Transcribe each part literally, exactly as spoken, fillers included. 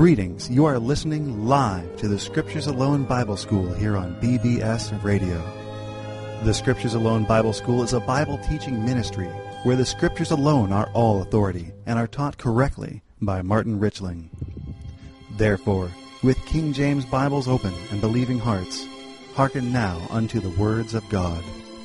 Greetings. You are listening live to the Scriptures Alone Bible School here on B B S Radio. The Scriptures Alone Bible School is a Bible teaching ministry where the Scriptures alone are all authority and are taught correctly by Martin Richling. Therefore, with King James Bibles open and believing hearts, hearken now unto the words of God.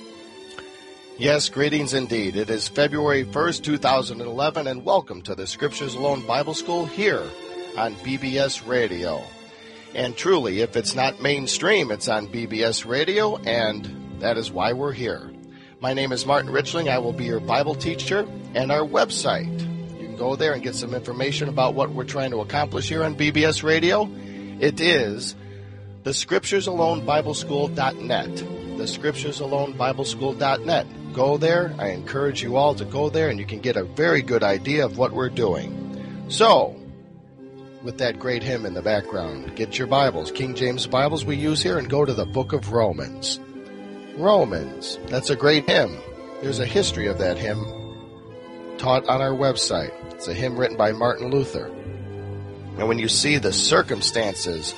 Yes, greetings indeed. It is February first, two thousand eleven, and welcome to the Scriptures Alone Bible School here on B B S Radio. And truly, if it's not mainstream, it's on B B S Radio, and that is why we're here. My name is Martin Richling. I will be your Bible teacher, and our website. You can go there and get some information about what we're trying to accomplish here on B B S Radio. It is the Scriptures Alone Bible School dot net. the Scriptures Alone Bible School dot net. Go there. I encourage you all to go there, and you can get a very good idea of what we're doing. So, with that great hymn in the background, get your Bibles, King James Bibles we use here, and go to the book of Romans. Romans, that's a great hymn. There's a history of that hymn taught on our website. It's a hymn written by Martin Luther. And when you see the circumstances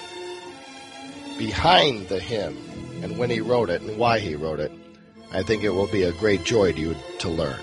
behind the hymn and when he wrote it and why he wrote it, I think it will be a great joy to you to learn.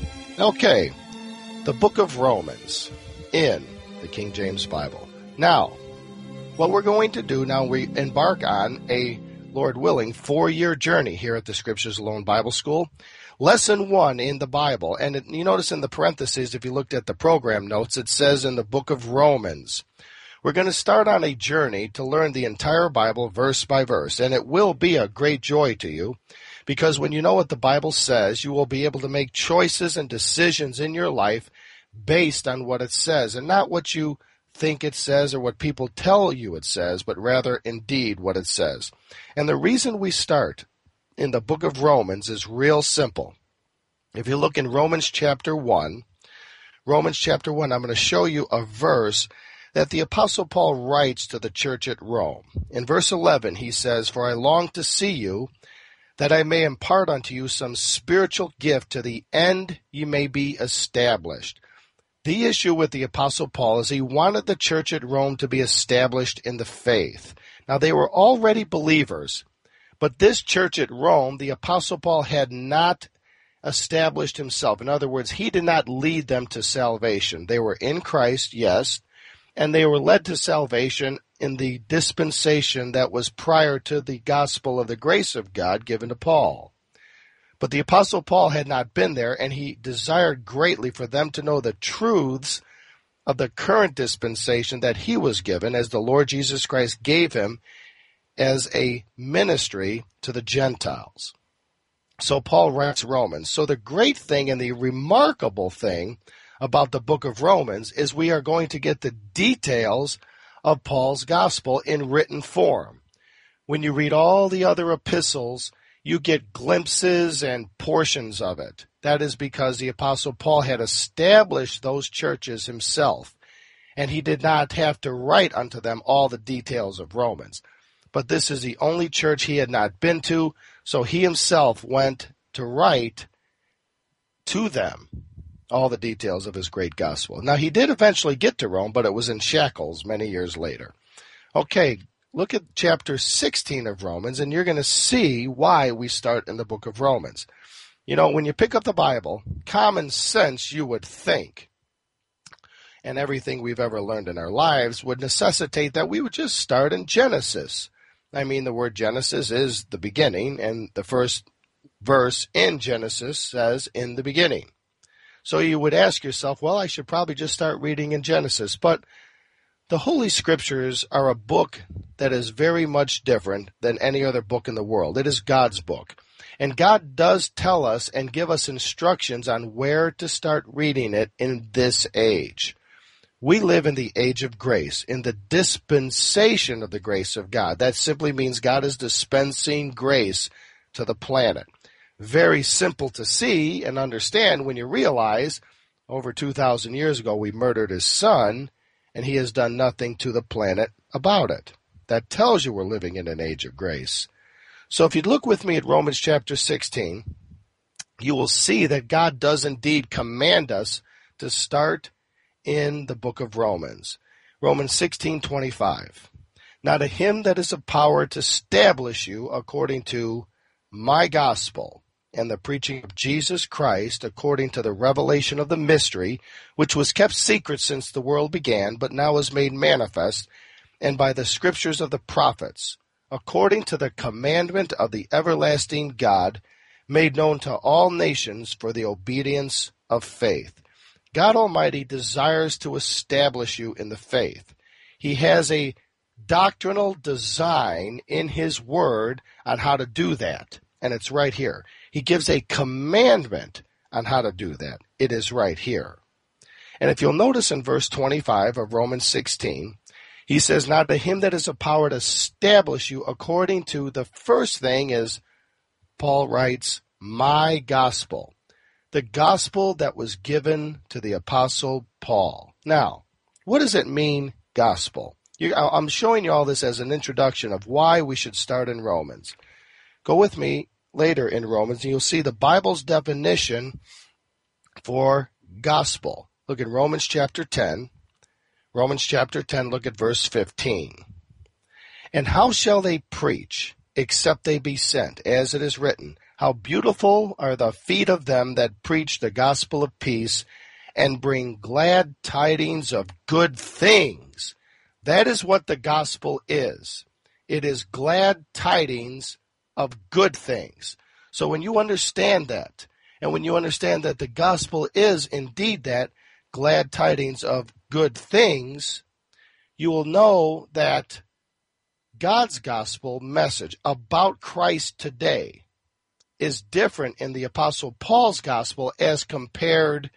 Okay, the book of Romans in the King James Bible. Now, what we're going to do now, we embark on a, Lord willing, four-year journey here at the Scriptures Alone Bible School. Lesson one in the Bible, and it, you notice in the parentheses, if you looked at the program notes, it says in the book of Romans. We're going to start on a journey to learn the entire Bible verse by verse, and it will be a great joy to you, because when you know what the Bible says, you will be able to make choices and decisions in your life based on what it says, and not what you think it says or what people tell you it says, but rather indeed what it says. And the reason we start in the book of Romans is real simple. If you look in Romans chapter one, Romans chapter one, I'm going to show you a verse that the Apostle Paul writes to the church at Rome. In verse eleven, he says, "For I long to see you, that I may impart unto you some spiritual gift to the end ye may be established." The issue with the Apostle Paul is he wanted the church at Rome to be established in the faith. Now, they were already believers, but this church at Rome, the Apostle Paul had not established himself. In other words, he did not lead them to salvation. They were in Christ, yes, and they were led to salvation in the dispensation that was prior to the gospel of the grace of God given to Paul. But the Apostle Paul had not been there, and he desired greatly for them to know the truths of the current dispensation that he was given as the Lord Jesus Christ gave him as a ministry to the Gentiles. So Paul writes Romans. So the great thing and the remarkable thing about the book of Romans is we are going to get the details of Paul's gospel in written form. When you read all the other epistles, you get glimpses and portions of it. That is because the Apostle Paul had established those churches himself, and he did not have to write unto them all the details of Romans. But this is the only church he had not been to, so he himself went to write to them all the details of his great gospel. Now, he did eventually get to Rome, but it was in shackles many years later. Okay, look at chapter sixteen of Romans, and you're going to see why we start in the book of Romans. You know, when you pick up the Bible, common sense, you would think, and everything we've ever learned in our lives would necessitate that we would just start in Genesis. I mean, the word Genesis is the beginning, and the first verse in Genesis says, "in the beginning." So you would ask yourself, well, I should probably just start reading in Genesis. But the Holy Scriptures are a book that is very much different than any other book in the world. It is God's book. And God does tell us and give us instructions on where to start reading it in this age. We live in the age of grace, in the dispensation of the grace of God. That simply means God is dispensing grace to the planet. Very simple to see and understand when you realize over two thousand years ago we murdered his son, and he has done nothing to the planet about it. That tells you we're living in an age of grace. So if you'd look with me at Romans chapter sixteen, you will see that God does indeed command us to start in the book of Romans. Romans sixteen twenty-five. Now to him that is of power to establish you according to my gospel and the preaching of Jesus Christ according to the revelation of the mystery, which was kept secret since the world began, but now is made manifest, and by the scriptures of the prophets, according to the commandment of the everlasting God, made known to all nations for the obedience of faith. God Almighty desires to establish you in the faith. He has a doctrinal design in his word on how to do that, and it's right here. He gives a commandment on how to do that. It is right here. And if you'll notice in verse twenty-five of Romans sixteen, he says, now to him that is a power to establish you according to, the first thing is, Paul writes, my gospel. The gospel that was given to the Apostle Paul. Now, what does it mean, gospel? You, I'm showing you all this as an introduction of why we should start in Romans. Go with me later in Romans, and you'll see the Bible's definition for gospel. Look at Romans chapter ten. Romans chapter ten, look at verse fifteen. And how shall they preach, except they be sent, as it is written, how beautiful are the feet of them that preach the gospel of peace, and bring glad tidings of good things. That is what the gospel is. It is glad tidings of good things. So when you understand that, and when you understand that the gospel is indeed that, glad tidings of good things, you will know that God's gospel message about Christ today is different in the Apostle Paul's gospel as compared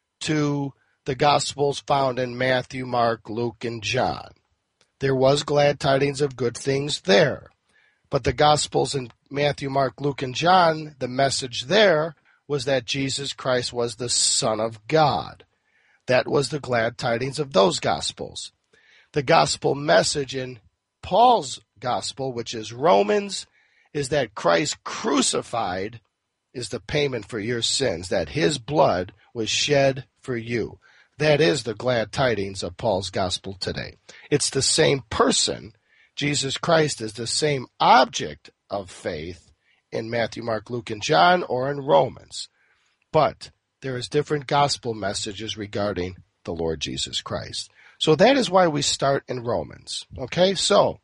to the gospels found in Matthew, Mark, Luke, and John. There was glad tidings of good things there. But the gospels in Matthew, Mark, Luke, and John, the message there was that Jesus Christ was the Son of God. That was the glad tidings of those gospels. The gospel message in Paul's gospel, which is Romans, is that Christ crucified is the payment for your sins, that his blood was shed for you. That is the glad tidings of Paul's gospel today. It's the same person. Jesus Christ is the same object of faith in Matthew, Mark, Luke, and John, or in Romans. But there is different gospel messages regarding the Lord Jesus Christ. So that is why we start in Romans. Okay, so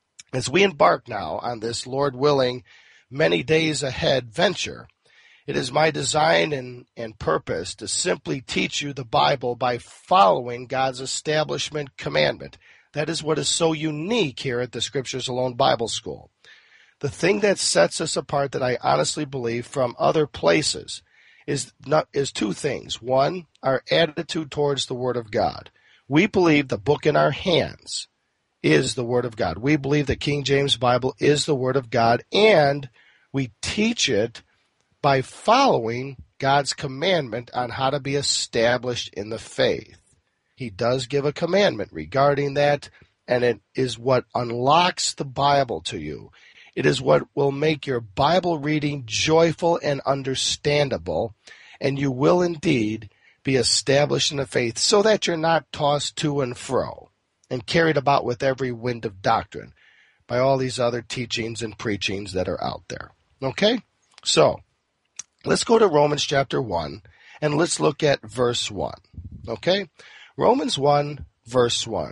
as we embark now on this, Lord willing, many days ahead venture, it is my design and, and purpose to simply teach you the Bible by following God's establishment commandment. That is what is so unique here at the Scriptures Alone Bible School. The thing that sets us apart, that I honestly believe, from other places is not, is two things. One, our attitude towards the Word of God. We believe the book in our hands is the Word of God. We believe the King James Bible is the Word of God, and we teach it by following God's commandment on how to be established in the faith. He does give a commandment regarding that, and it is what unlocks the Bible to you. It is what will make your Bible reading joyful and understandable, and you will indeed be established in the faith so that you're not tossed to and fro and carried about with every wind of doctrine by all these other teachings and preachings that are out there. Okay? So, let's go to Romans chapter one, and let's look at verse one. Okay? Romans one, verse one.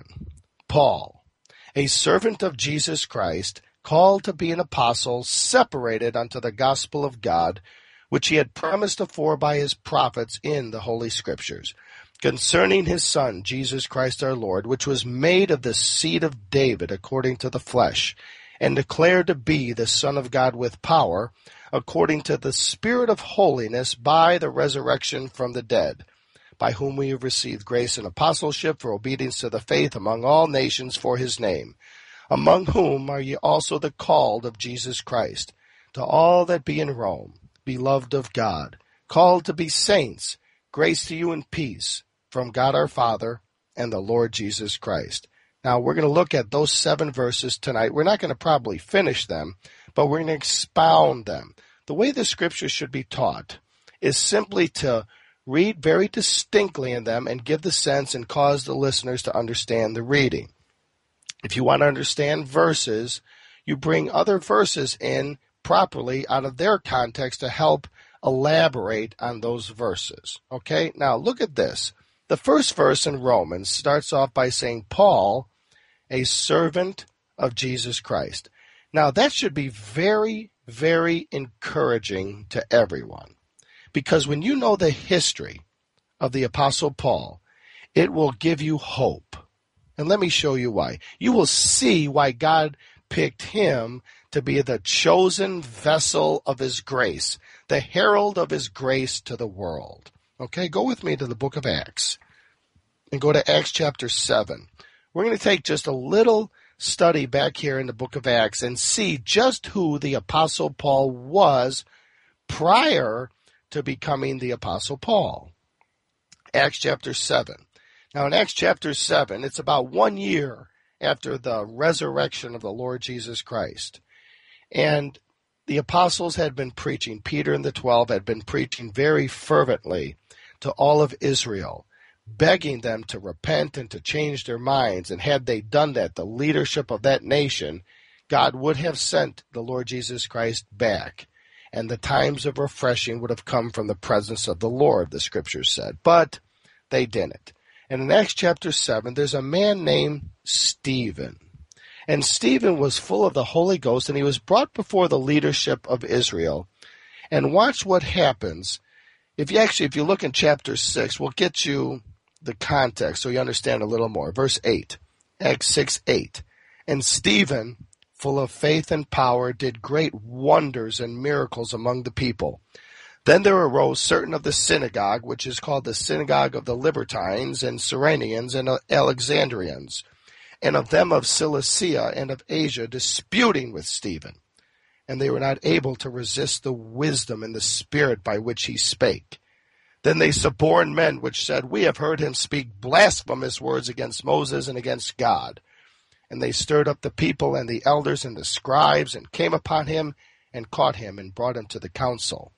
Paul, a servant of Jesus Christ, called to be an apostle, separated unto the gospel of God, which he had promised afore by his prophets in the Holy Scriptures, concerning his Son, Jesus Christ our Lord, which was made of the seed of David according to the flesh, and declared to be the Son of God with power, according to the Spirit of holiness, by the resurrection from the dead, by whom we have received grace and apostleship for obedience to the faith among all nations for his name, among whom are ye also the called of Jesus Christ, to all that be in Rome, beloved of God, called to be saints, grace to you and peace, from God our Father and the Lord Jesus Christ. Now, we're going to look at those seven verses tonight. We're not going to probably finish them, but we're going to expound them. The way the Scripture should be taught is simply to read very distinctly in them and give the sense and cause the listeners to understand the reading. If you want to understand verses, you bring other verses in properly out of their context to help elaborate on those verses. Okay, now look at this. The first verse in Romans starts off by saying, Paul, a servant of Jesus Christ. Now that should be very, very encouraging to everyone. Because when you know the history of the Apostle Paul, it will give you hope. And let me show you why. You will see why God picked him to be the chosen vessel of his grace, the herald of his grace to the world. Okay, go with me to the book of Acts and go to Acts chapter seven. We're going to take just a little study back here in the book of Acts and see just who the Apostle Paul was prior to becoming the Apostle Paul. Acts chapter seven. Now in Acts chapter seven, it's about one year after the resurrection of the Lord Jesus Christ. And the apostles had been preaching, Peter and the twelve had been preaching very fervently to all of Israel, begging them to repent and to change their minds. And had they done that, the leadership of that nation, God would have sent the Lord Jesus Christ back. And the times of refreshing would have come from the presence of the Lord, the scriptures said. But they didn't. And in Acts chapter seven, there's a man named Stephen. And Stephen was full of the Holy Ghost, and he was brought before the leadership of Israel. And watch what happens. If you actually, if you look in chapter six, we'll get you the context so you understand a little more. Verse eight, Acts six, eight. And Stephen, full of faith and power, did great wonders and miracles among the people. Then there arose certain of the synagogue, which is called the synagogue of the Libertines and Cyrenians and Alexandrians, and of them of Cilicia and of Asia, disputing with Stephen. And they were not able to resist the wisdom and the spirit by which he spake. Then they suborned men which said, We have heard him speak blasphemous words against Moses and against God. And they stirred up the people and the elders and the scribes, and came upon him, and caught him, and brought him to the council,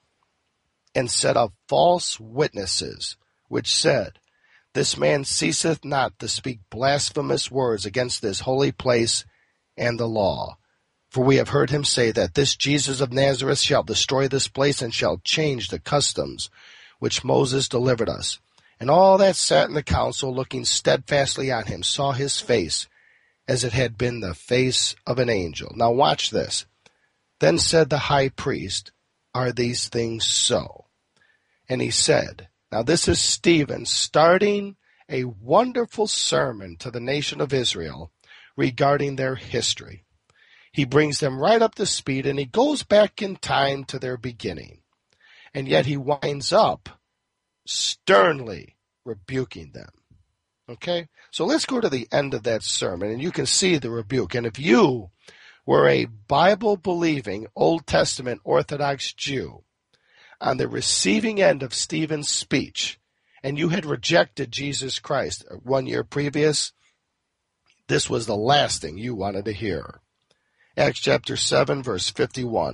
and set up false witnesses, which said, This man ceaseth not to speak blasphemous words against this holy place and the law. For we have heard him say that this Jesus of Nazareth shall destroy this place, and shall change the customs which Moses delivered us. And all that sat in the council, looking steadfastly on him, saw his face, as it had been the face of an angel. Now watch this. Then said the high priest, Are these things so? And he said, now this is Stephen starting a wonderful sermon to the nation of Israel regarding their history. He brings them right up to speed, and he goes back in time to their beginning. And yet he winds up sternly rebuking them. Okay? So let's go to the end of that sermon, and you can see the rebuke. And if you were a Bible-believing, Old Testament Orthodox Jew on the receiving end of Stephen's speech, and you had rejected Jesus Christ one year previous, this was the last thing you wanted to hear. Acts chapter seven, verse fifty-one.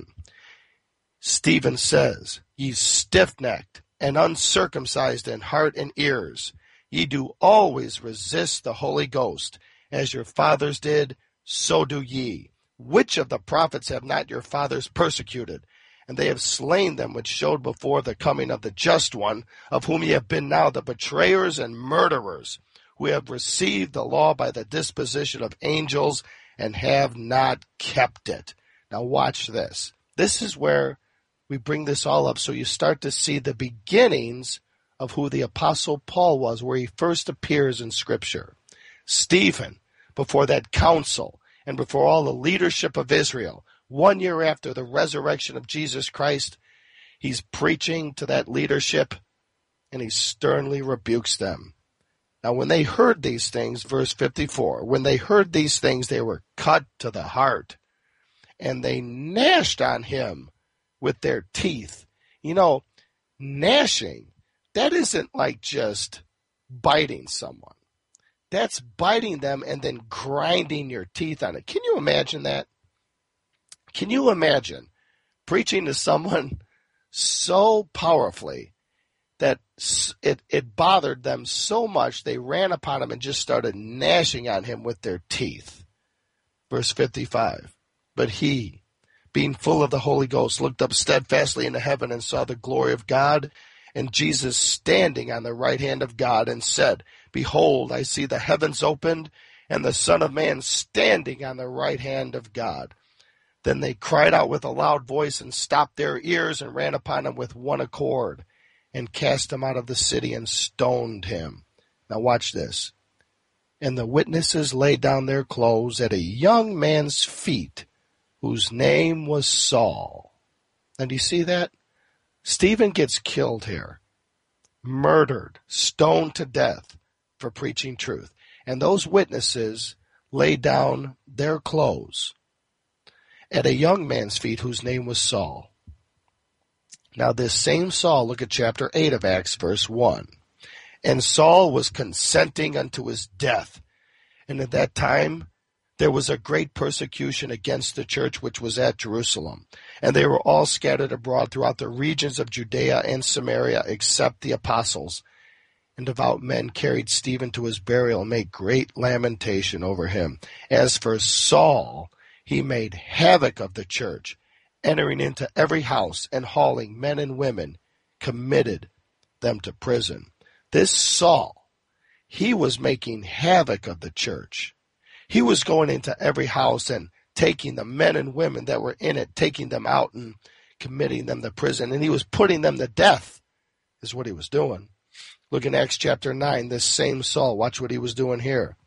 Stephen says, Ye stiff-necked and uncircumcised in heart and ears, ye do always resist the Holy Ghost, as your fathers did, so do ye. Which of the prophets have not your fathers persecuted? And they have slain them which showed before the coming of the just one, of whom ye have been now the betrayers and murderers, who have received the law by the disposition of angels, and have not kept it. Now watch this. This is where we bring this all up so you start to see the beginnings of who the Apostle Paul was, where he first appears in Scripture. Stephen, before that council and before all the leadership of Israel, one year after the resurrection of Jesus Christ, he's preaching to that leadership, and he sternly rebukes them. Now, when they heard these things, verse fifty-four, when they heard these things, they were cut to the heart, and they gnashed on him with their teeth. You know, gnashing, that isn't like just biting someone. That's biting them and then grinding your teeth on it. Can you imagine that? Can you imagine preaching to someone so powerfully that it, it bothered them so much they ran upon him and just started gnashing on him with their teeth. Verse fifty-five, but he, being full of the Holy Ghost, looked up steadfastly into heaven and saw the glory of God and Jesus standing on the right hand of God, and said, Behold, I see the heavens opened and the Son of Man standing on the right hand of God. Then they cried out with a loud voice and stopped their ears and ran upon him with one accord and cast him out of the city and stoned him. Now watch this. And the witnesses laid down their clothes at a young man's feet, whose name was Saul. And do you see that? Stephen gets killed here, murdered, stoned to death for preaching truth. And those witnesses laid down their clothes at a young man's feet whose name was Saul. Now this same Saul, look at chapter eight of Acts, verse one. And Saul was consenting unto his death. And at that time there was a great persecution against the church which was at Jerusalem. And they were all scattered abroad throughout the regions of Judea and Samaria, except the apostles. And devout men carried Stephen to his burial and made great lamentation over him. As for Saul, he made havoc of the church, entering into every house and hauling men and women, committed them to prison. This Saul, he was making havoc of the church. He was going into every house and taking the men and women that were in it, taking them out and committing them to prison. And he was putting them to death, is what he was doing. Look in Acts chapter nine, this same Saul. Watch what he was doing here.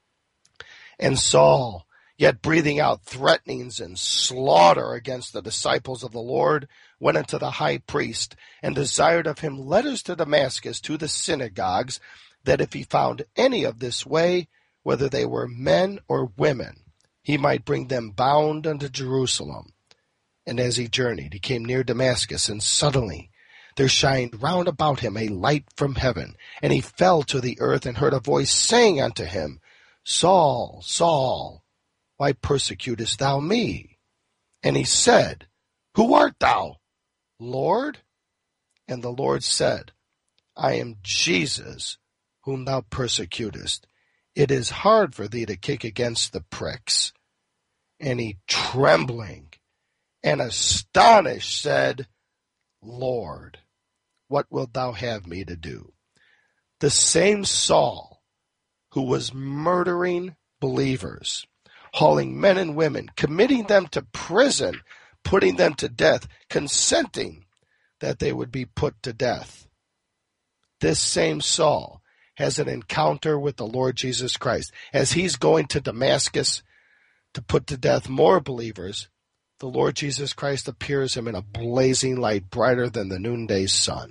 And Saul, yet breathing out threatenings and slaughter against the disciples of the Lord, went unto the high priest and desired of him letters to Damascus to the synagogues, that if he found any of this way, whether they were men or women, he might bring them bound unto Jerusalem. And as he journeyed, he came near Damascus, and suddenly there shined round about him a light from heaven. And he fell to the earth, and heard a voice saying unto him, Saul, Saul, why persecutest thou me? And he said, Who art thou, Lord? And the Lord said, I am Jesus, whom thou persecutest. It is hard for thee to kick against the pricks. And he, trembling and astonished, said, Lord, what wilt thou have me to do? The same Saul who was murdering believers, hauling men and women, committing them to prison, putting them to death, consenting that they would be put to death. This same Saul has an encounter with the Lord Jesus Christ. As he's going to Damascus to put to death more believers, the Lord Jesus Christ appears him in a blazing light brighter than the noonday sun.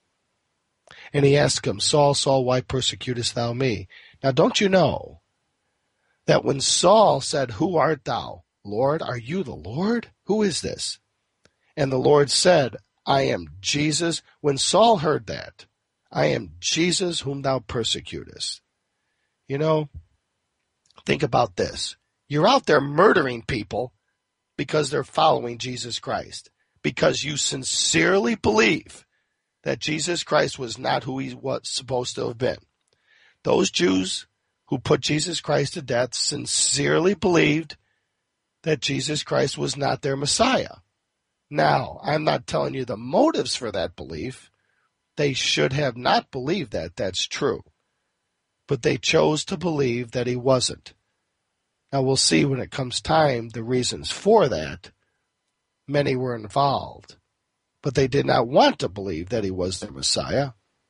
And he asks him, Saul, Saul, why persecutest thou me? Now don't you know that when Saul said, Who art thou, Lord? Are you the Lord? Who is this? And the Lord said, I am Jesus. When Saul heard that, I am Jesus whom thou persecutest. You know, think about this. You're out there murdering people because they're following Jesus Christ, because you sincerely believe that Jesus Christ was not who he was supposed to have been. Those Jews who put Jesus Christ to death sincerely believed that Jesus Christ was not their Messiah. Now, I'm not telling you the motives for that belief. They should have not believed that. That's true. But they chose to believe that he wasn't. Now we'll see when it comes time the reasons for that. Many were involved, but they did not want to believe that he was the Messiah.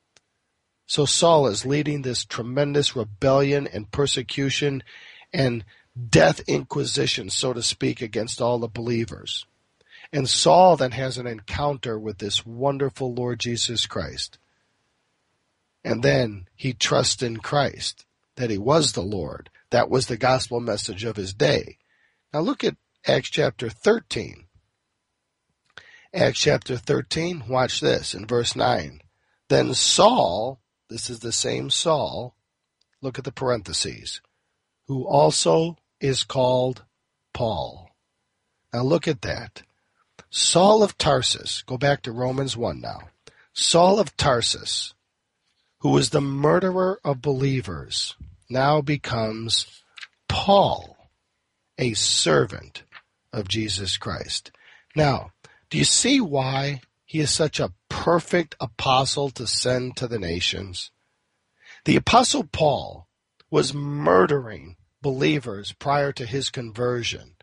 So Saul is leading this tremendous rebellion and persecution and death inquisition, so to speak, against all the believers. And Saul then has an encounter with this wonderful Lord Jesus Christ. And then he trusts in Christ, that he was the Lord. That was the gospel message of his day. Now look at Acts chapter thirteen. Acts chapter thirteen, watch this in verse nine. Then Saul, this is the same Saul, look at the parentheses, who also is called Paul. Now look at that. Saul of Tarsus, go back to Romans one now. Saul of Tarsus, who was the murderer of believers, now becomes Paul, a servant of Jesus Christ. Now, do you see why he is such a perfect apostle to send to the nations? The Apostle Paul was murdering believers prior to his conversion.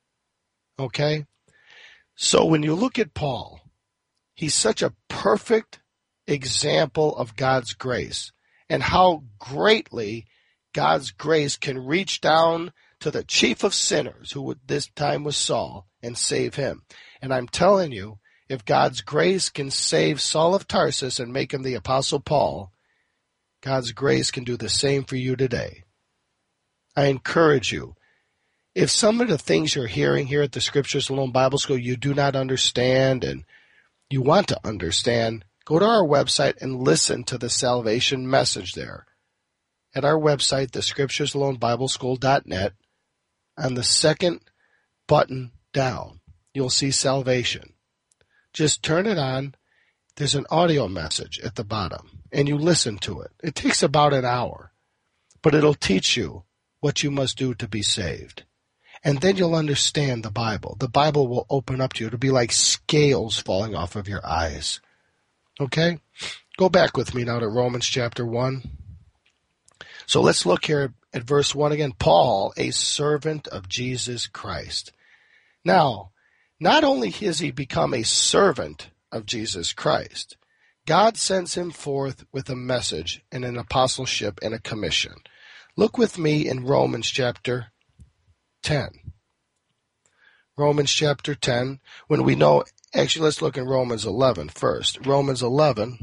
Okay? So when you look at Paul, he's such a perfect example of God's grace and how greatly God's grace can reach down to the chief of sinners, who at this time was Saul, and save him. And I'm telling you, if God's grace can save Saul of Tarsus and make him the Apostle Paul, God's grace can do the same for you today. I encourage you, if some of the things you're hearing here at the Scriptures Alone Bible School you do not understand and you want to understand, go to our website and listen to the salvation message there. At our website, the scriptures alone bible school dot net, on the second button down, you'll see salvation. Just turn it on. There's an audio message at the bottom, and you listen to it. It takes about an hour, but it'll teach you what you must do to be saved. And then you'll understand the Bible. The Bible will open up to you. It'll be like scales falling off of your eyes. Okay? Go back with me now to Romans chapter one. So let's look here at verse one again. Paul, a servant of Jesus Christ. Now, not only has he become a servant of Jesus Christ, God sends him forth with a message and an apostleship and a commission. Look with me in Romans chapter ten. Romans chapter ten, when we know, actually let's look in Romans eleven first. Romans eleven,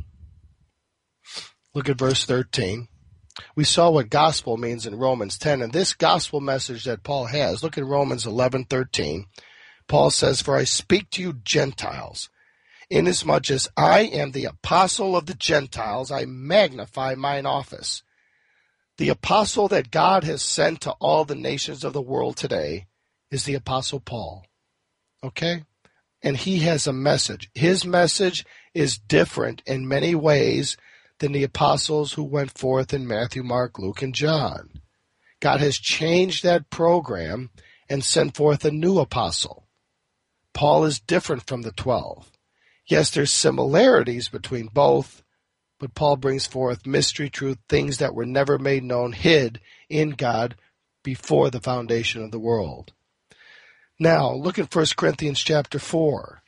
look at verse thirteen. We saw what gospel means in Romans ten, and this gospel message that Paul has, look at Romans eleven thirteen. Paul says, "For I speak to you Gentiles, inasmuch as I am the apostle of the Gentiles, I magnify mine office." The apostle that God has sent to all the nations of the world today is the Apostle Paul. Okay? And he has a message. His message is different in many ways than the apostles who went forth in Matthew, Mark, Luke, and John. God has changed that program and sent forth a new apostle. Paul is different from the twelve. Yes, there's similarities between both, but Paul brings forth mystery truth, things that were never made known, hid in God before the foundation of the world. Now, look at First Corinthians chapter four.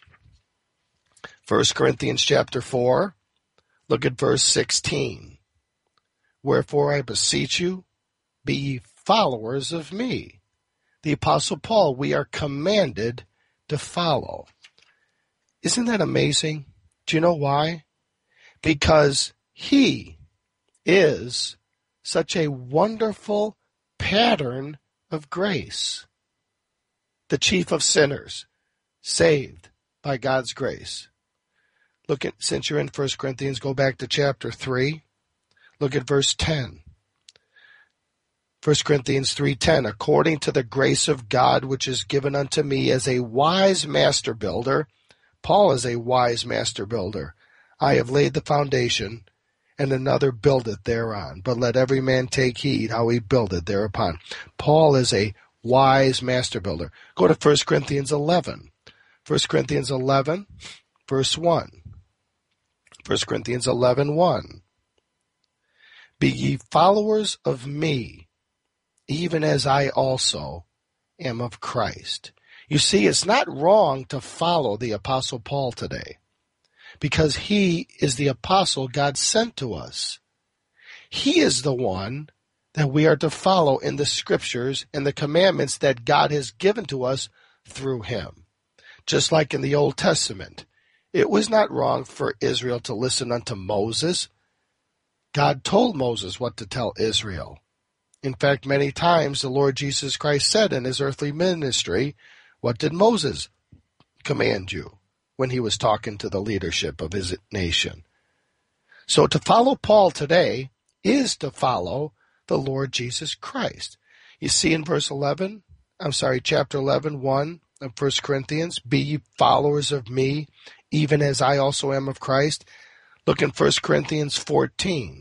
First Corinthians chapter four, look at verse sixteen. "Wherefore I beseech you, be ye followers of me." The Apostle Paul, we are commanded to follow. Isn't that amazing? Do you know why? Because he is such a wonderful pattern of grace. The chief of sinners, saved by God's grace. Look at, since you're in First Corinthians, go back to chapter three. Look at verse ten. First Corinthians three ten, "According to the grace of God which is given unto me as a wise master builder," Paul is a wise master builder, "I have laid the foundation, and another buildeth thereon. But let every man take heed how he buildeth thereupon." Paul is a wise master builder. Go to First Corinthians eleven. First Corinthians eleven, verse one. First Corinthians eleven, one. "Be ye followers of me, even as I also am of Christ." You see, it's not wrong to follow the Apostle Paul today, because he is the apostle God sent to us. He is the one that we are to follow in the scriptures and the commandments that God has given to us through him. Just like in the Old Testament, it was not wrong for Israel to listen unto Moses. God told Moses what to tell Israel. In fact, many times the Lord Jesus Christ said in his earthly ministry, "What did Moses command you?" when he was talking to the leadership of his nation. So to follow Paul today is to follow the Lord Jesus Christ. You see in verse eleven, I'm sorry, chapter eleven, one of First Corinthians, "Be ye followers of me, even as I also am of Christ." Look in First Corinthians fourteen.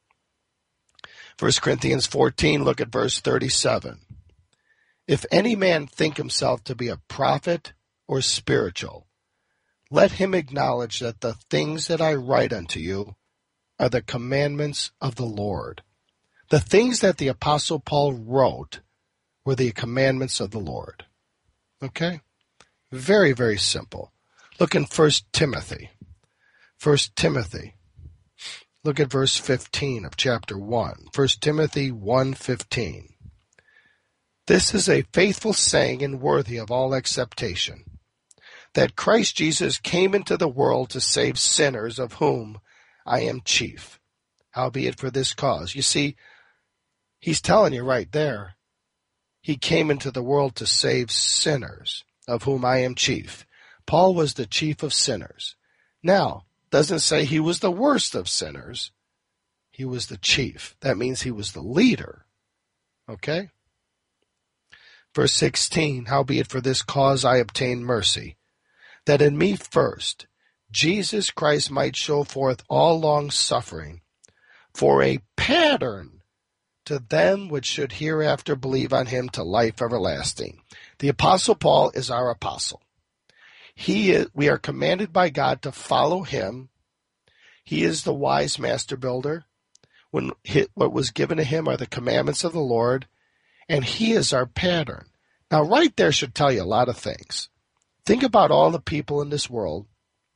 First Corinthians fourteen, look at verse thirty-seven. If any man think himself to be a prophet or spiritual, let him acknowledge that the things that I write unto you are the commandments of the Lord. The things that the Apostle Paul wrote were the commandments of the Lord. Okay? Very, very simple. Look in First Timothy. First Timothy. Look at verse fifteen of chapter one. First Timothy one fifteen. This is a faithful saying and worthy of all acceptation, that Christ Jesus came into the world to save sinners, of whom I am chief. Howbeit for this cause. You see, he's telling you right there, he came into the world to save sinners, of whom I am chief. Paul was the chief of sinners. Now, doesn't say he was the worst of sinners. He was the chief. That means he was the leader. Okay? Verse sixteen, howbeit for this cause I obtained mercy, that in me first Jesus Christ might show forth all long suffering, for a pattern to them which should hereafter believe on him to life everlasting. The Apostle Paul is our apostle. He is, we are commanded by God to follow him. He is the wise master builder. When he, what was given to him are the commandments of the Lord, and he is our pattern. Now, right there should tell you a lot of things. Think about all the people in this world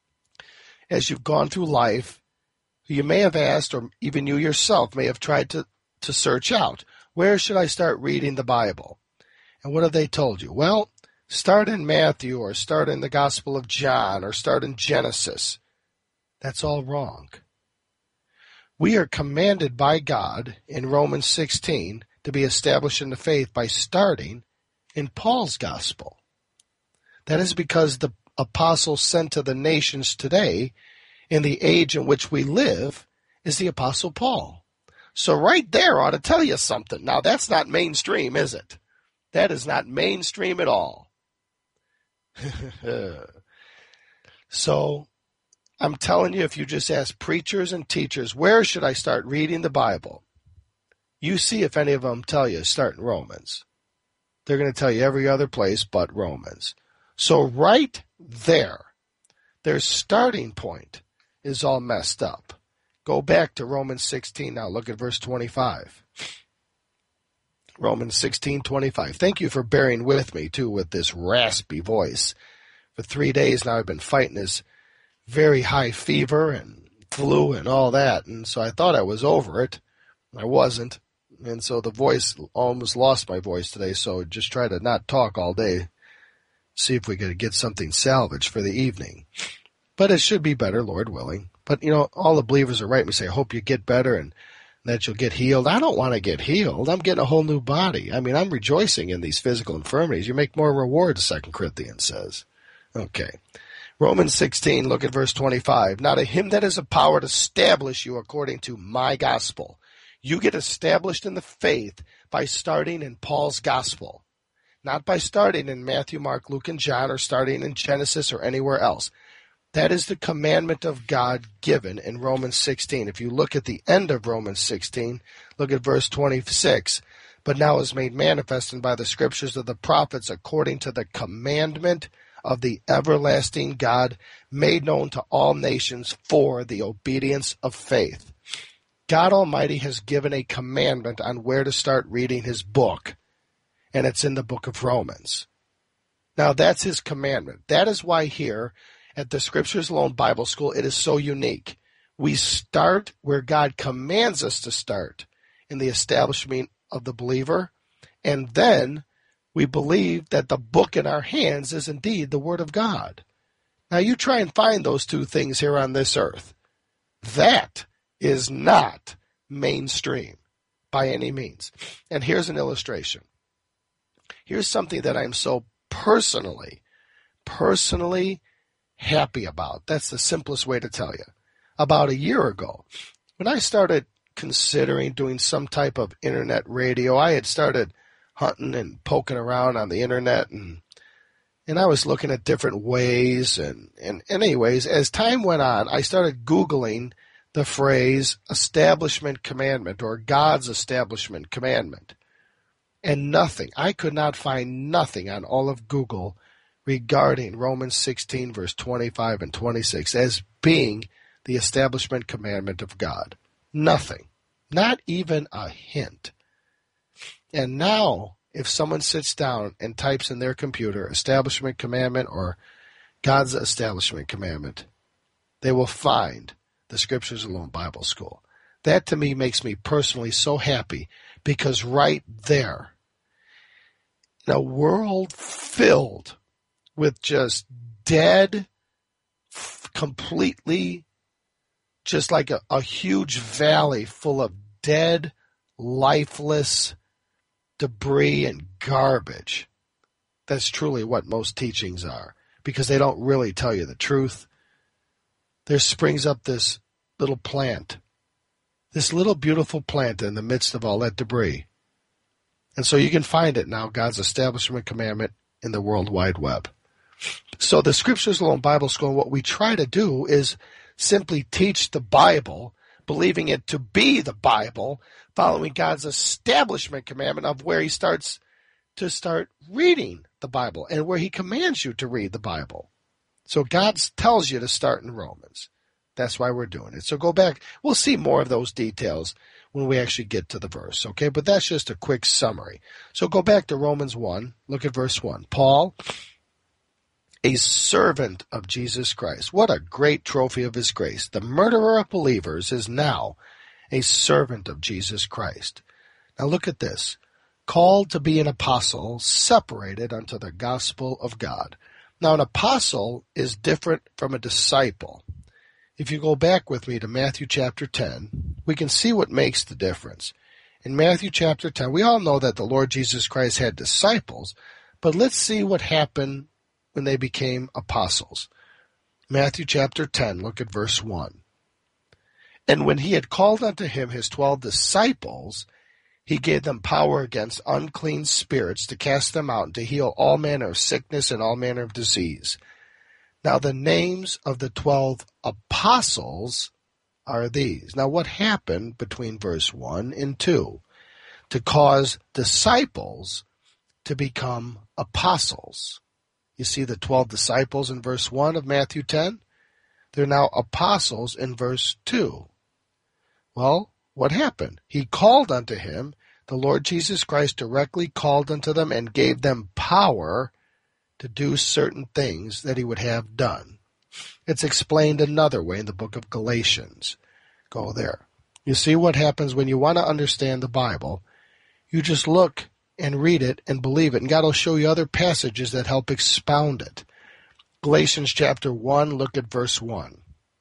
as you've gone through life who you may have asked, or even you yourself may have tried to, to search out, where should I start reading the Bible? And what have they told you? Well, start in Matthew, or start in the Gospel of John, or start in Genesis. That's all wrong. We are commanded by God in Romans sixteen to be established in the faith by starting in Paul's Gospel. That is because the apostle sent to the nations today, in the age in which we live, is the Apostle Paul. So right there ought to tell you something. Now, that's not mainstream, is it? That is not mainstream at all. So, I'm telling you, if you just ask preachers and teachers, where should I start reading the Bible? You see if any of them tell you, start in Romans. They're going to tell you every other place but Romans. So right there, their starting point is all messed up. Go back to Romans sixteen now. Look at verse twenty-five. Romans sixteen twenty-five. Thank you for bearing with me, too, with this raspy voice. For three days now I've been fighting this very high fever and flu and all that, and so I thought I was over it. I wasn't, and so the voice, almost lost my voice today, so just try to not talk all day. See if we could get something salvaged for the evening. But it should be better, Lord willing. But, you know, all the believers are right. We say, hope you get better and that you'll get healed. I don't want to get healed. I'm getting a whole new body. I mean, I'm rejoicing in these physical infirmities. You make more rewards, Second Corinthians says. Okay. Romans sixteen, look at verse twenty-five. Now to him that is a power to establish you according to my gospel. You get established in the faith by starting in Paul's gospel. Not by starting in Matthew, Mark, Luke, and John, or starting in Genesis or anywhere else. That is the commandment of God given in Romans sixteen. If you look at the end of Romans sixteen, look at verse twenty-six. But now is made manifest and by the scriptures of the prophets according to the commandment of the everlasting God, made known to all nations for the obedience of faith. God Almighty has given a commandment on where to start reading his book, and it's in the book of Romans. Now, that's his commandment. That is why here at the Scriptures Alone Bible School, it is so unique. We start where God commands us to start, in the establishment of the believer, and then we believe that the book in our hands is indeed the Word of God. Now, you try and find those two things here on this earth. That is not mainstream by any means. And here's an illustration. Here's something that I'm so personally, personally happy about. That's the simplest way to tell you. About a year ago, when I started considering doing some type of internet radio, I had started hunting and poking around on the internet, and And I was looking at different ways. And, and, and anyways, as time went on, I started Googling the phrase establishment commandment or God's establishment commandment. And nothing, I could not find nothing on all of Google regarding Romans sixteen, verse twenty-five and twenty-six as being the establishment commandment of God. Nothing. Not even a hint. And now, if someone sits down and types in their computer establishment commandment or God's establishment commandment, they will find the Scriptures Alone Bible School. That to me makes me personally so happy, because right there, in a world filled with just dead, completely, just like a, a huge valley full of dead, lifeless debris and garbage. That's truly what most teachings are, because they don't really tell you the truth. There springs up this little plant, this little beautiful plant in the midst of all that debris. And so you can find it now, God's establishment commandment, in the World Wide Web. So the Scriptures Alone Bible School, what we try to do is simply teach the Bible, believing it to be the Bible, following God's establishment commandment of where he starts to start reading the Bible and where he commands you to read the Bible. So God tells you to start in Romans. That's why we're doing it. So go back. We'll see more of those details when we actually get to the verse, okay? But that's just a quick summary. So go back to Romans one. Look at verse one. Paul, a servant of Jesus Christ. What a great trophy of his grace. The murderer of believers is now a servant of Jesus Christ. Now look at this. Called to be an apostle, separated unto the gospel of God. Now an apostle is different from a disciple. If you go back with me to Matthew chapter ten, we can see what makes the difference. In Matthew chapter ten, we all know that the Lord Jesus Christ had disciples, but let's see what happened when they became apostles. Matthew chapter ten, look at verse one. And when he had called unto him his twelve disciples, he gave them power against unclean spirits to cast them out and to heal all manner of sickness and all manner of disease. Now the names of the twelve apostles are these. Now what happened between verse one and two to cause disciples to become apostles? You see the twelve disciples in verse one of Matthew ten? They're now apostles in verse two. Well, what happened? He called unto him, the Lord Jesus Christ directly called unto them and gave them power to do certain things that he would have done. It's explained another way in the book of Galatians. Go there. You see what happens when you want to understand the Bible. You just look and read it and believe it, and God will show you other passages that help expound it. Galatians chapter one, look at verse one.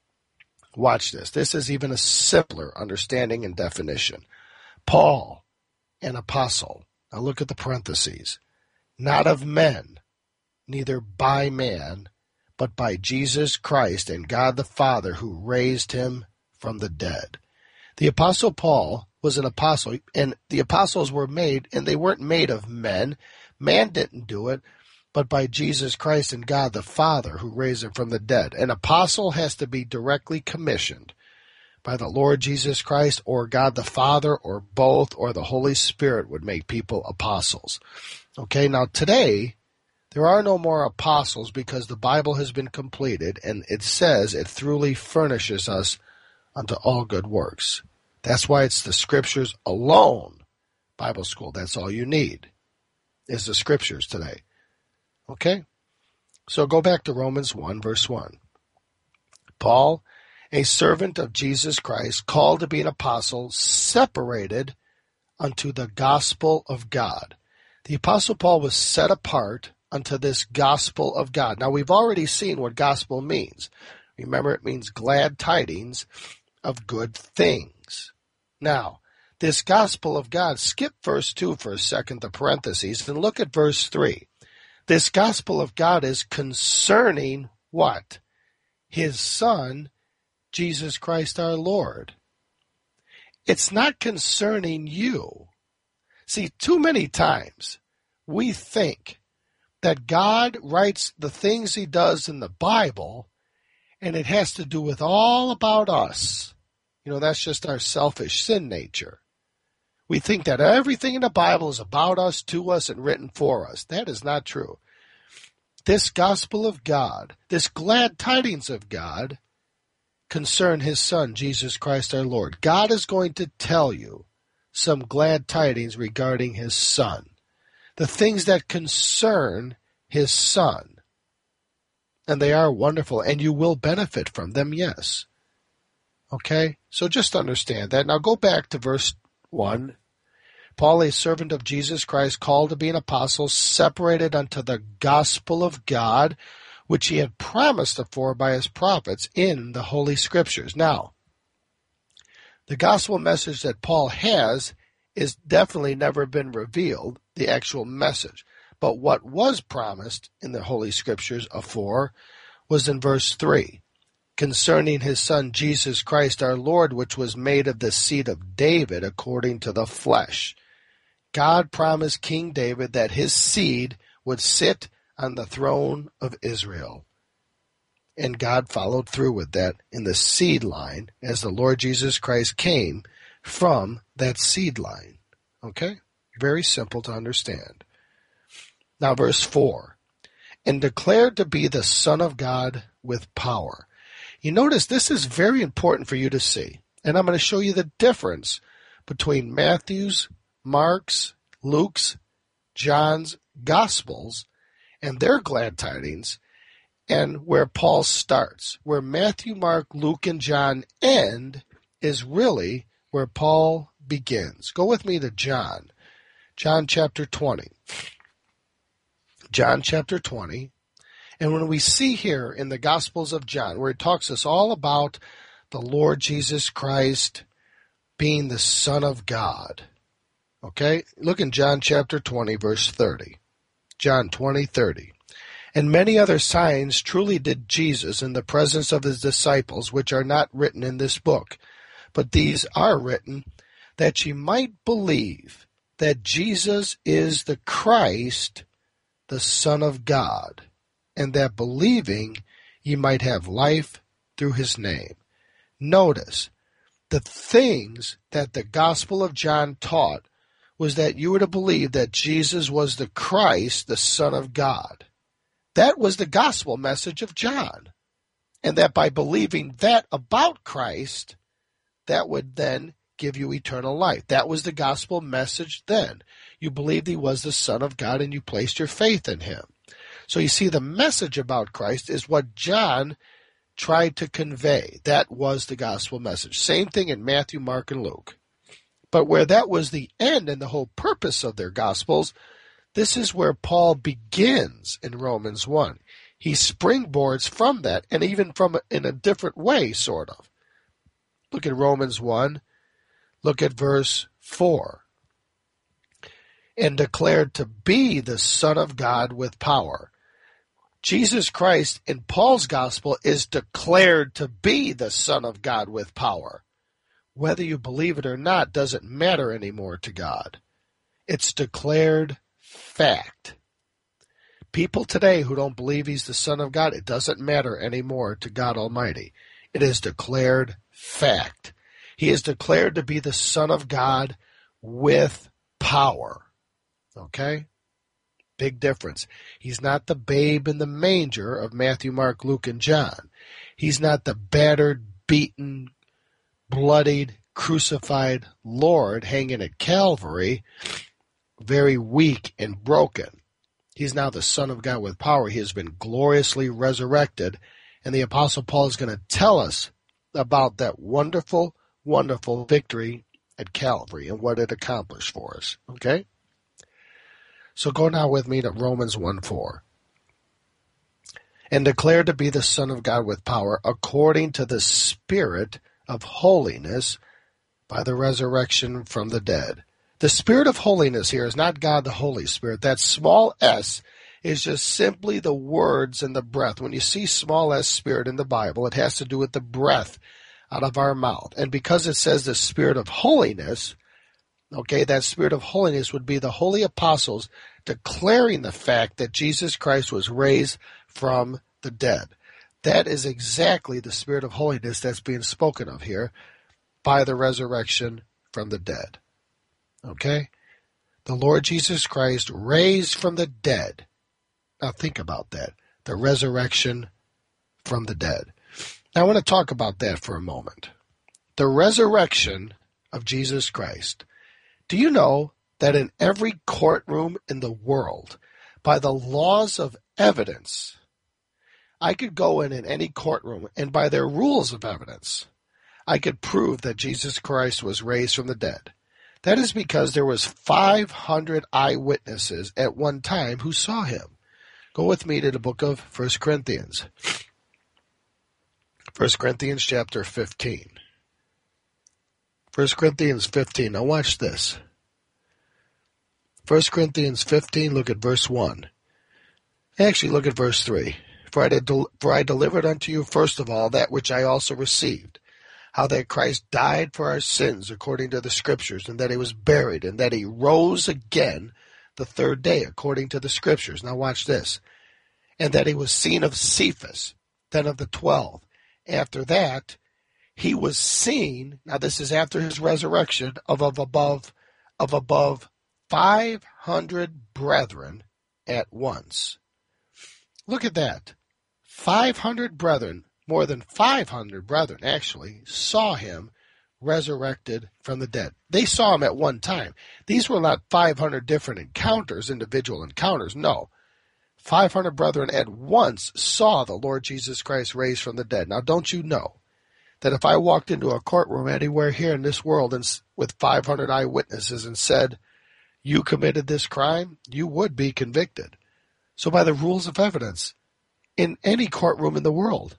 Watch this. This is even a simpler understanding and definition. Paul, an apostle. Now look at the parentheses. Not of men, neither by man, but by Jesus Christ and God the Father who raised him from the dead. The apostle Paul was an apostle, and the apostles were made, and they weren't made of men. Man didn't do it, but by Jesus Christ and God the Father who raised him from the dead. An apostle has to be directly commissioned by the Lord Jesus Christ or God the Father or both, or the Holy Spirit would make people apostles. Okay, now today, there are no more apostles because the Bible has been completed, and it says it truly furnishes us unto all good works. That's why it's the Scriptures alone Bible school. That's all you need is the Scriptures today. Okay? So go back to Romans one, verse one. Paul, a servant of Jesus Christ, called to be an apostle, separated unto the gospel of God. The apostle Paul was set apart unto this gospel of God. Now we've already seen what gospel means. Remember, it means glad tidings of good things. Now, this gospel of God, skip verse two for a second, the parentheses, and look at verse three. This gospel of God is concerning what? His Son, Jesus Christ our Lord. It's not concerning you. See, too many times we think that God writes the things he does in the Bible, and it has to do with all about us. You know, that's just our selfish sin nature. We think that everything in the Bible is about us, to us, and written for us. That is not true. This gospel of God, this glad tidings of God, concern his Son, Jesus Christ our Lord. God is going to tell you some glad tidings regarding his Son, the things that concern his Son. And they are wonderful, and you will benefit from them, yes. Okay? So just understand that. Now go back to verse one. Paul, a servant of Jesus Christ, called to be an apostle, separated unto the gospel of God, which he had promised afore by his prophets in the Holy Scriptures. Now, the gospel message that Paul has is definitely never been revealed, the actual message. But what was promised in the Holy Scriptures afore was in verse three, concerning his Son Jesus Christ our Lord, which was made of the seed of David according to the flesh. God promised King David that his seed would sit on the throne of Israel. And God followed through with that in the seed line as the Lord Jesus Christ came from that seed line. Okay? Very simple to understand. Now verse four. And declared to be the Son of God with power. You notice this is very important for you to see. And I'm going to show you the difference between Matthew's, Mark's, Luke's, John's Gospels and their glad tidings, and where Paul starts. Where Matthew, Mark, Luke, and John end is really where Paul begins. Go with me to John. John chapter twenty. John chapter twenty. And when we see here in the Gospels of John, where it talks us all about the Lord Jesus Christ being the Son of God. Okay? Look in John chapter twenty, verse thirty. John twenty, thirty. And many other signs truly did Jesus in the presence of his disciples, which are not written in this book. But these are written, that ye might believe that Jesus is the Christ, the Son of God, and that believing ye might have life through his name. Notice, the things that the Gospel of John taught was that you were to believe that Jesus was the Christ, the Son of God. That was the gospel message of John. And that by believing that about Christ, that would then give you eternal life. That was the gospel message then. You believed he was the Son of God and you placed your faith in him. So you see, the message about Christ is what John tried to convey. That was the gospel message. Same thing in Matthew, Mark, and Luke. But where that was the end and the whole purpose of their gospels, this is where Paul begins in Romans one. He springboards from that, and even from in a different way, sort of. Look at Romans one. Look at verse four. And declared to be the Son of God with power. Jesus Christ in Paul's gospel is declared to be the Son of God with power. Whether you believe it or not doesn't matter anymore to God. It's declared fact. People today who don't believe he's the Son of God, it doesn't matter anymore to God Almighty. It is declared fact. He is declared to be the Son of God with power. Okay? Big difference. He's not the babe in the manger of Matthew, Mark, Luke, and John. He's not the battered, beaten, bloodied, crucified Lord hanging at Calvary, very weak and broken. He's now the Son of God with power. He has been gloriously resurrected. And the Apostle Paul is going to tell us about that wonderful, wonderful victory at Calvary and what it accomplished for us. Okay? So go now with me to Romans one four. And declared to be the Son of God with power according to the Spirit of holiness by the resurrection from the dead. The Spirit of holiness here is not God the Holy Spirit. That small s is just simply the words and the breath. When you see small s Spirit in the Bible, it has to do with the breath out of our mouth. And because it says the Spirit of holiness, Okay, that spirit of holiness would be the holy apostles declaring the fact that Jesus Christ was raised from the dead. That is exactly the spirit of holiness that's being spoken of here by the resurrection from the dead. Okay? The Lord Jesus Christ raised from the dead. Now think about that. The resurrection from the dead. Now I want to talk about that for a moment. The resurrection of Jesus Christ. Do you know that in every courtroom in the world, by the laws of evidence, I could go in in any courtroom, and by their rules of evidence, I could prove that Jesus Christ was raised from the dead. That is because there was five hundred eyewitnesses at one time who saw him. Go with me to the book of First Corinthians. First Corinthians chapter fifteen. First Corinthians fifteen. Now watch this. First Corinthians fifteen, look at verse one. Actually, look at verse three. For I, did, for I delivered unto you first of all that which I also received, how that Christ died for our sins according to the Scriptures, and that he was buried, and that he rose again the third day according to the Scriptures. Now watch this. And that he was seen of Cephas, then of the twelve. After that, he was seen, now this is after his resurrection, of, of above of above five hundred brethren at once. Look at that. five hundred brethren, more than five hundred brethren actually, saw him resurrected from the dead. They saw him at one time. These were not five hundred different encounters, individual encounters. No. five hundred brethren at once saw the Lord Jesus Christ raised from the dead. Now, don't you know that if I walked into a courtroom anywhere here in this world and with five hundred eyewitnesses and said, you committed this crime, you would be convicted. So by the rules of evidence, in any courtroom in the world,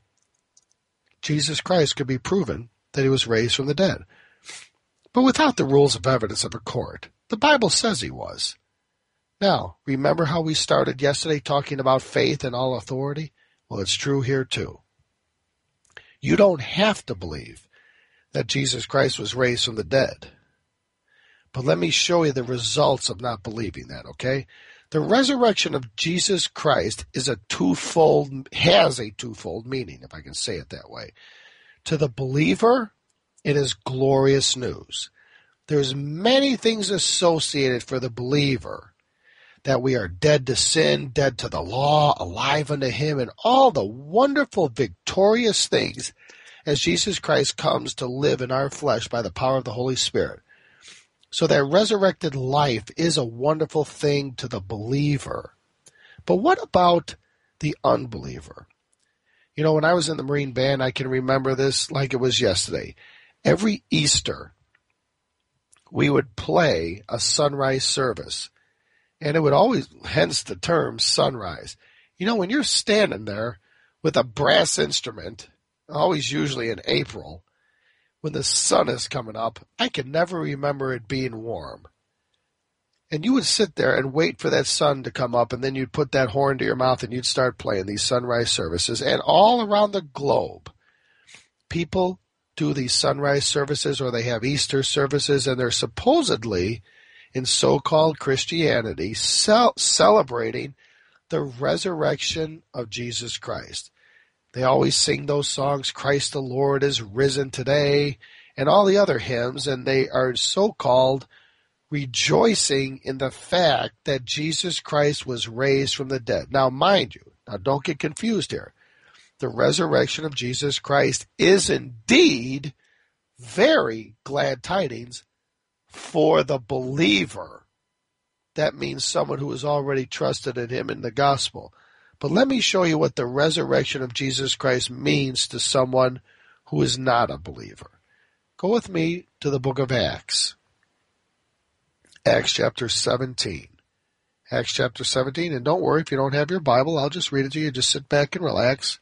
Jesus Christ could be proven that he was raised from the dead. But without the rules of evidence of a court, the Bible says he was. Now, remember how we started yesterday talking about faith and all authority? Well, it's true here too. You don't have to believe that Jesus Christ was raised from the dead. But let me show you the results of not believing that, okay? The resurrection of Jesus Christ is a twofold, has a twofold meaning, if I can say it that way. To the believer, it is glorious news. There's many things associated for the believer, that we are dead to sin, dead to the law, alive unto him, and all the wonderful, victorious things as Jesus Christ comes to live in our flesh by the power of the Holy Spirit. So that resurrected life is a wonderful thing to the believer. But what about the unbeliever? You know, when I was in the Marine Band, I can remember this like it was yesterday. Every Easter, we would play a sunrise service. And it would always, hence the term sunrise. You know, when you're standing there with a brass instrument, always usually in April, when the sun is coming up, I can never remember it being warm. And you would sit there and wait for that sun to come up, and then you'd put that horn to your mouth and you'd start playing these sunrise services. And all around the globe, people do these sunrise services, or they have Easter services, and they're supposedly, in so-called Christianity, cel- celebrating the resurrection of Jesus Christ. They always sing those songs, Christ the Lord is risen today, and all the other hymns, and they are so-called rejoicing in the fact that Jesus Christ was raised from the dead. Now, mind you, now don't get confused here. The resurrection of Jesus Christ is indeed very glad tidings for the believer. That means someone who has already trusted in him in the gospel. But let me show you what the resurrection of Jesus Christ means to someone who is not a believer. Go with me to the book of Acts. Acts chapter seventeen. Acts chapter seventeen, and don't worry if you don't have your Bible, I'll just read it to you. Just sit back and relax.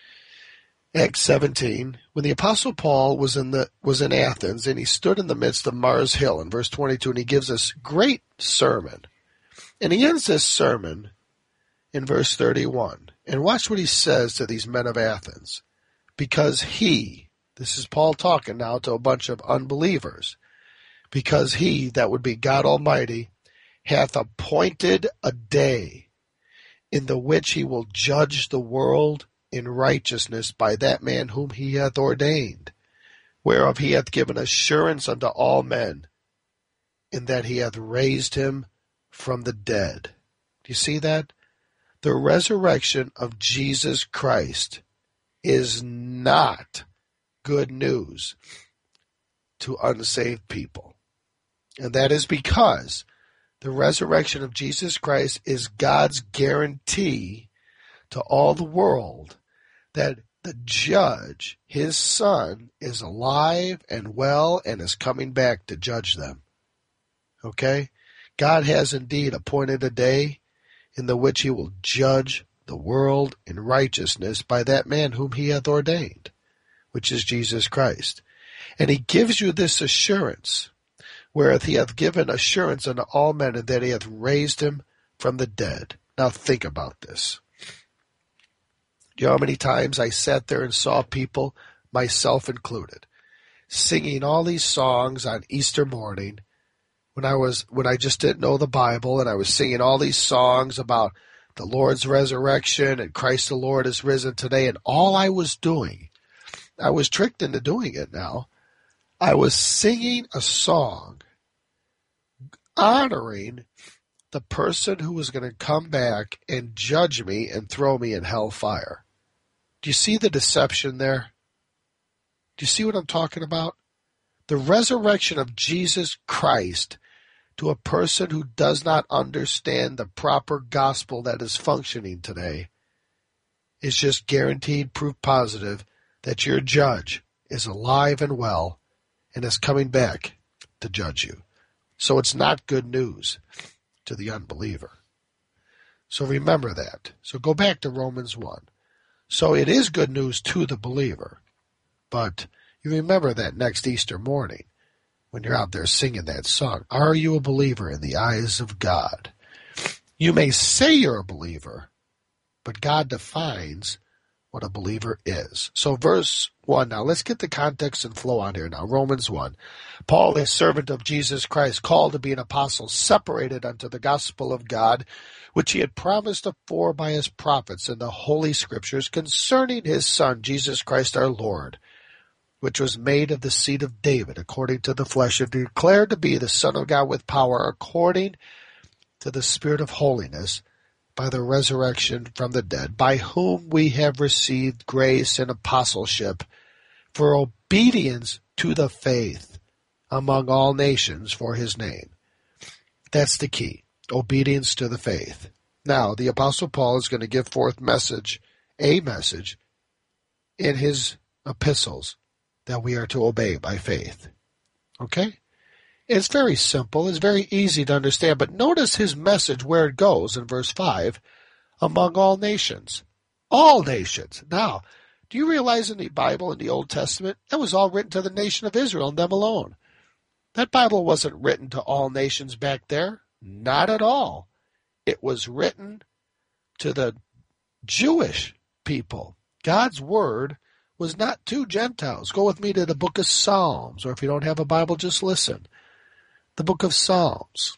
Acts seventeen, when the Apostle Paul was in the was in Athens, and he stood in the midst of Mars Hill, in verse twenty-two, and he gives this great sermon. And he ends this sermon in verse thirty-one. And watch what he says to these men of Athens. Because he, this is Paul talking now to a bunch of unbelievers, because he, that would be God Almighty, hath appointed a day in the which he will judge the world in righteousness by that man whom he hath ordained, whereof he hath given assurance unto all men, in that he hath raised him from the dead. Do you see that? The resurrection of Jesus Christ is not good news to unsaved people. And that is because the resurrection of Jesus Christ is God's guarantee to all the world that the judge, his son, is alive and well and is coming back to judge them. Okay? God has indeed appointed a day in the which he will judge the world in righteousness by that man whom he hath ordained, which is Jesus Christ. And he gives you this assurance, whereof he hath given assurance unto all men, and that he hath raised him from the dead. Now think about this. Do you know how many times I sat there and saw people, myself included, singing all these songs on Easter morning when I was when I just didn't know the Bible, and I was singing all these songs about the Lord's resurrection and Christ the Lord is risen today, and all I was doing, I was tricked into doing it now, I was singing a song honoring the person who was going to come back and judge me and throw me in hellfire. Do you see the deception there? Do you see what I'm talking about? The resurrection of Jesus Christ to a person who does not understand the proper gospel that is functioning today is just guaranteed proof positive that your judge is alive and well and is coming back to judge you. So it's not good news to the unbeliever. So remember that. So go back to Romans one. So it is good news to the believer, but you remember that next Easter morning when you're out there singing that song. Are you a believer in the eyes of God? You may say you're a believer, but God defines what a believer is. So verse one, now let's get the context and flow on here now. Romans one. Paul, a servant of Jesus Christ, called to be an apostle, separated unto the gospel of God, which he had promised afore by his prophets in the holy scriptures concerning his Son, Jesus Christ our Lord, which was made of the seed of David, according to the flesh, and declared to be the Son of God with power, according to the Spirit of holiness, by the resurrection from the dead, by whom we have received grace and apostleship for obedience to the faith among all nations for his name. That's the key, obedience to the faith. Now, the Apostle Paul is going to give forth message, a message, in his epistles that we are to obey by faith. Okay? It's very simple. It's very easy to understand. But notice his message where it goes in verse five, among all nations. All nations. Now, do you realize in the Bible, in the Old Testament, that was all written to the nation of Israel and them alone. That Bible wasn't written to all nations back there. Not at all. It was written to the Jewish people. God's word was not to Gentiles. Go with me to the book of Psalms, or if you don't have a Bible, just listen. The book of Psalms.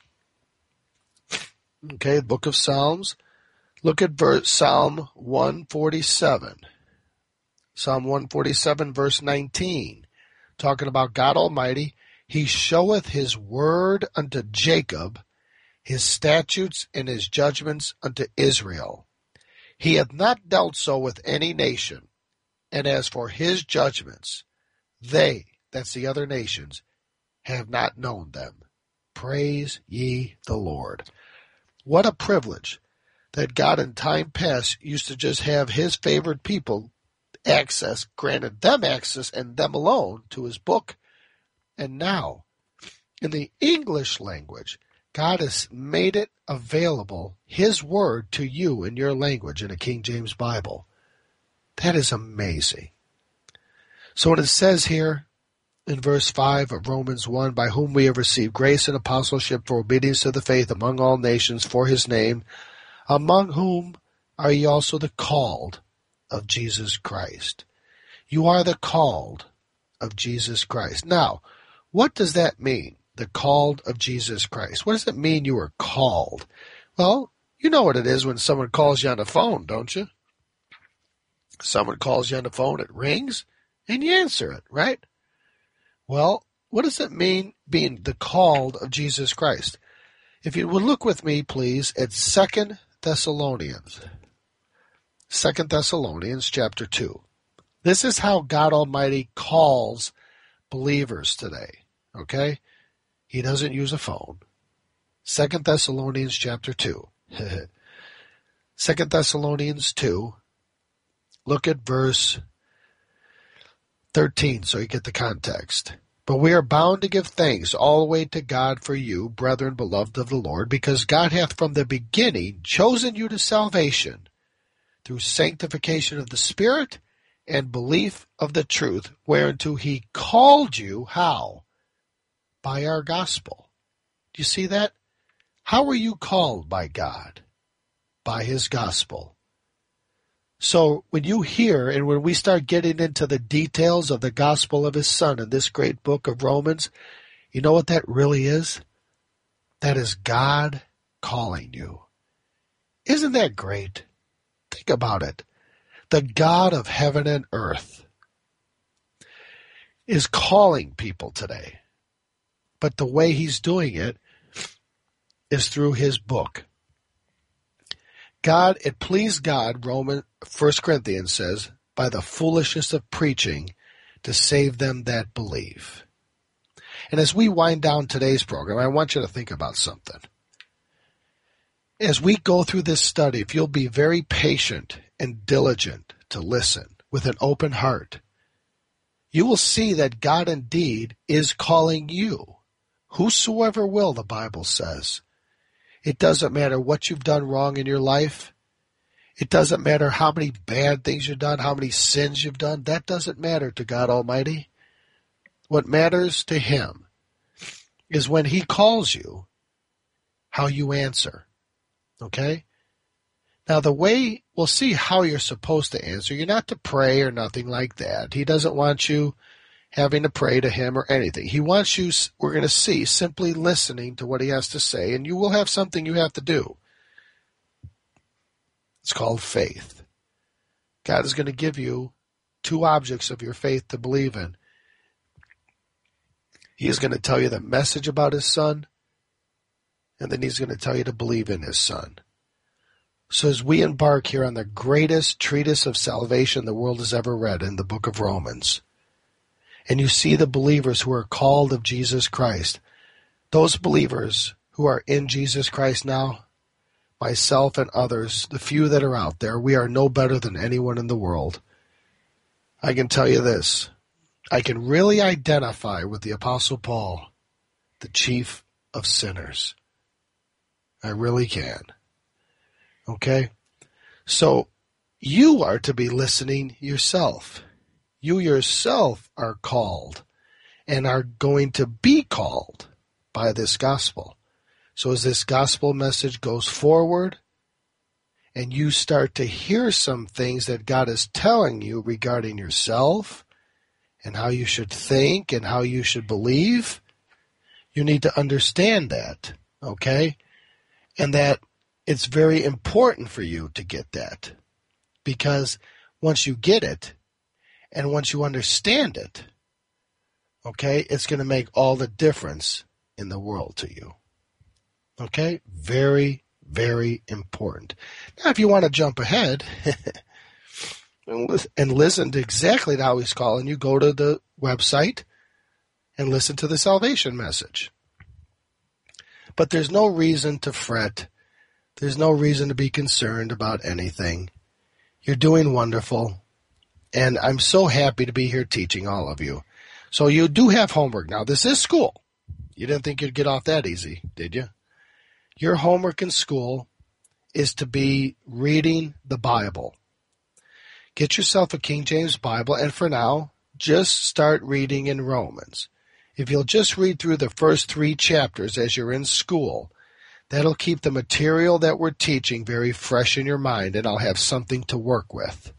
Okay, the book of Psalms. Look at verse Psalm one forty-seven. Psalm one forty-seven, verse nineteen. Talking about God Almighty. He showeth his word unto Jacob, his statutes and his judgments unto Israel. He hath not dealt so with any nation. And as for his judgments, they, that's the other nations, have not known them. Praise ye the Lord. What a privilege that God in time past used to just have his favored people access, granted them access and them alone to his book. And now, in the English language, God has made it available, his word, to you in your language in a King James Bible. That is amazing. So when it says here in verse five of Romans one, by whom we have received grace and apostleship for obedience to the faith among all nations for his name, among whom are ye also the called of Jesus Christ. You are the called of Jesus Christ. Now, what does that mean? the called of Jesus Christ. What does it mean you were called? Well, you know what it is when someone calls you on the phone, don't you? Someone calls you on the phone, it rings, and you answer it, right? Well, what does it mean being the called of Jesus Christ? If you would look with me, please, at Second Thessalonians. Second Thessalonians chapter two. This is how God Almighty calls believers today, okay? He doesn't use a phone. Second Thessalonians chapter two. Second Thessalonians two. Look at verse thirteen so you get the context. But we are bound to give thanks always to God for you, brethren, beloved of the Lord, because God hath from the beginning chosen you to salvation through sanctification of the Spirit and belief of the truth, whereunto he called you, how? By our gospel. Do you see that? How were you called by God? By his gospel. So when you hear and when we start getting into the details of the gospel of his Son in this great book of Romans, you know what that really is? That is God calling you. Isn't that great? Think about it. The God of heaven and earth is calling people today. But the way he's doing it is through his book. God, it pleased God, Roman, First Corinthians says, by the foolishness of preaching to save them that believe. And as we wind down today's program, I want you to think about something. As we go through this study, if you'll be very patient and diligent to listen with an open heart, you will see that God indeed is calling you. Whosoever will, the Bible says. It doesn't matter what you've done wrong in your life. It doesn't matter how many bad things you've done, how many sins you've done. That doesn't matter to God Almighty. What matters to him is when he calls you, how you answer. Okay? Now the way, we'll see how you're supposed to answer. You're not to pray or nothing like that. He doesn't want you having to pray to him or anything. He wants you, we're going to see, simply listening to what he has to say, and you will have something you have to do. It's called faith. God is going to give you two objects of your faith to believe in. He is going to tell you the message about his Son, and then he's going to tell you to believe in his Son. So as we embark here on the greatest treatise of salvation the world has ever read in the book of Romans, and you see the believers who are called of Jesus Christ, those believers who are in Jesus Christ now, myself and others, the few that are out there, we are no better than anyone in the world. I can tell you this, I can really identify with the Apostle Paul, the chief of sinners. I really can. Okay? So you are to be listening yourself. You yourself are called and are going to be called by this gospel. So as this gospel message goes forward and you start to hear some things that God is telling you regarding yourself and how you should think and how you should believe, you need to understand that, okay? And that it's very important for you to get that, because once you get it, and once you understand it, okay, it's going to make all the difference in the world to you. Okay? Very, very important. Now, if you want to jump ahead and listen to exactly how he's calling you, go to the website and listen to the salvation message. But there's no reason to fret. There's no reason to be concerned about anything. You're doing wonderful. And I'm so happy to be here teaching all of you. So you do have homework. Now, this is school. You didn't think you'd get off that easy, did you? Your homework in school is to be reading the Bible. Get yourself a King James Bible, and for now, just start reading in Romans. If you'll just read through the first three chapters as you're in school, that'll keep the material that we're teaching very fresh in your mind, and I'll have something to work with.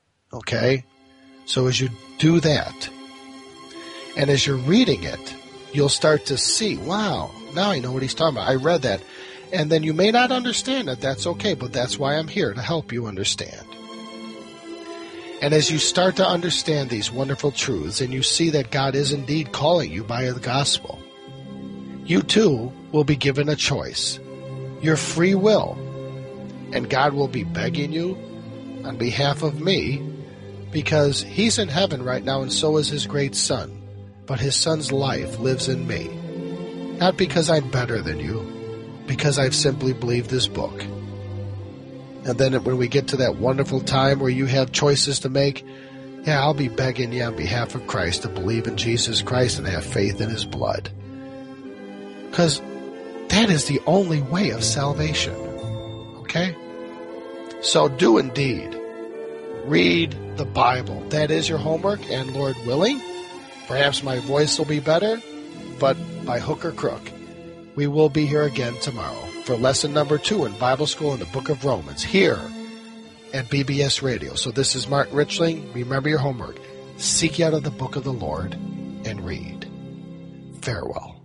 Okay? So as you do that, and as you're reading it, you'll start to see, wow, now I know what he's talking about. I read that. And then you may not understand it. That's okay, but that's why I'm here, to help you understand. And as you start to understand these wonderful truths, and you see that God is indeed calling you by the gospel, you too will be given a choice, your free will. And God will be begging you on behalf of me, because he's in heaven right now, and so is his great son. But his son's life lives in me. Not because I'm better than you, because I've simply believed this book. And then when we get to that wonderful time where you have choices to make, yeah, I'll be begging you on behalf of Christ to believe in Jesus Christ and have faith in his blood. Because that is the only way of salvation. Okay? So do indeed read the Bible. That is your homework, and Lord willing, perhaps my voice will be better, but by hook or crook, we will be here again tomorrow for lesson number two in Bible School in the book of Romans, here at B B S Radio. So this is Martin Richling. Remember your homework. Seek out of the book of the Lord and read. Farewell.